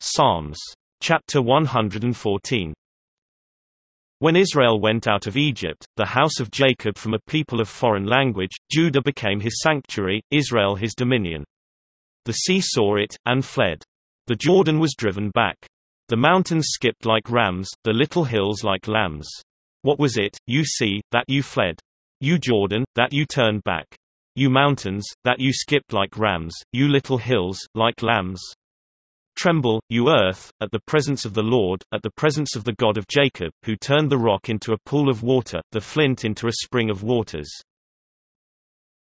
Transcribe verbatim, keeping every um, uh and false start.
Psalms. Chapter one hundred fourteen. When Israel went out of Egypt, the house of Jacob from a people of foreign language, Judah became his sanctuary, Israel his dominion. The sea saw it, and fled. The Jordan was driven back. The mountains skipped like rams, the little hills like lambs. What was it, you sea, that you fled? You Jordan, that you turned back? You mountains, that you skipped like rams, you little hills, like lambs? Tremble, you earth, at the presence of the Lord, at the presence of the God of Jacob, who turned the rock into a pool of water, the flint into a spring of waters.